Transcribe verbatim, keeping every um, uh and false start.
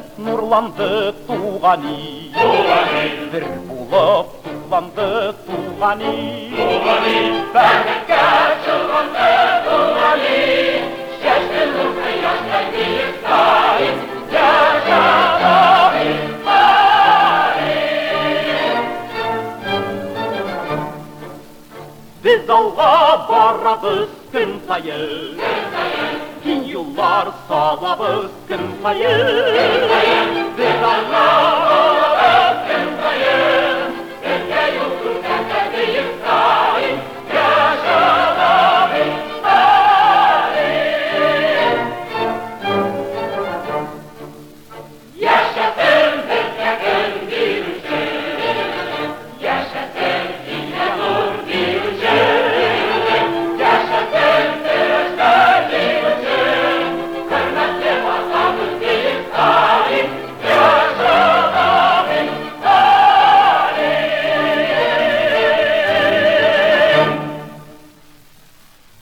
нұрланды туған үй, бір болып туғанды туған үй, бәрекке шығанды туған үй, шашты нұрды яштай биік тай, yaşadı biz alğa barabız gün sayı, gün yıllar salabız gün sayı.